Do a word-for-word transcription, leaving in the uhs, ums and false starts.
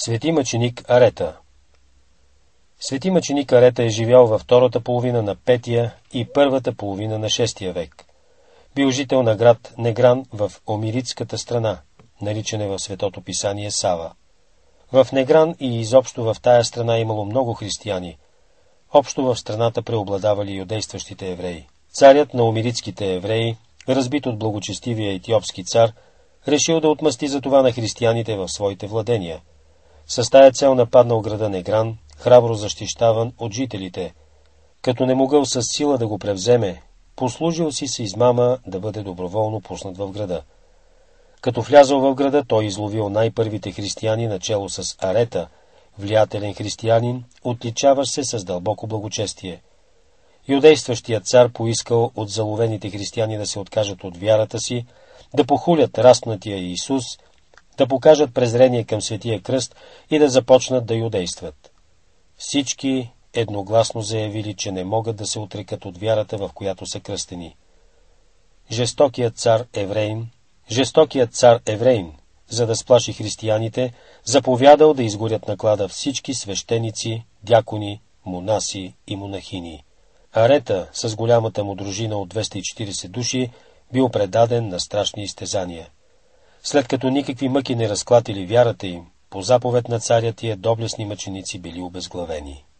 Свети мъченик Арета. Свети мъченик Арета е живял във втората половина на петия и първата половина на шестия век. Бил жител на град Негран в Омиритската страна, наричане в Светото писание Сава. В Негран и изобщо в тая страна имало много християни. Общо в страната преобладавали юдействащите евреи. Царят на омиритските евреи, разбит от благочестивия етиопски цар, решил да отмъсти за това на християните в своите владения. С тая цел нападнал града Негран, храбро защищаван от жителите. Като не могъл с сила да го превземе, послужил си с измама да бъде доброволно пуснат в града. Като влязъл в града, той изловил най-първите християни начело с Арета, влиятелен християнин, отличаващ се с дълбоко благочестие. Юдействащият цар поискал от заловените християни да се откажат от вярата си, да похулят разпнатия Исус, да покажат презрение към Светия кръст и да започнат да юдействат. Всички едногласно заявили, че не могат да се отрекат от вярата, в която са кръстени. Жестокият цар Евреин, жестокият цар Евреин, за да сплаши християните, заповядал да изгорят на клада всички свещеници, дякони, монаси и монахини. Арета, с голямата му дружина от двеста и четиридесет души, бил предаден на страшни изтезания. След като никакви мъки не разклатили вярата им, по заповед на царя тия доблестни мъченици били обезглавени.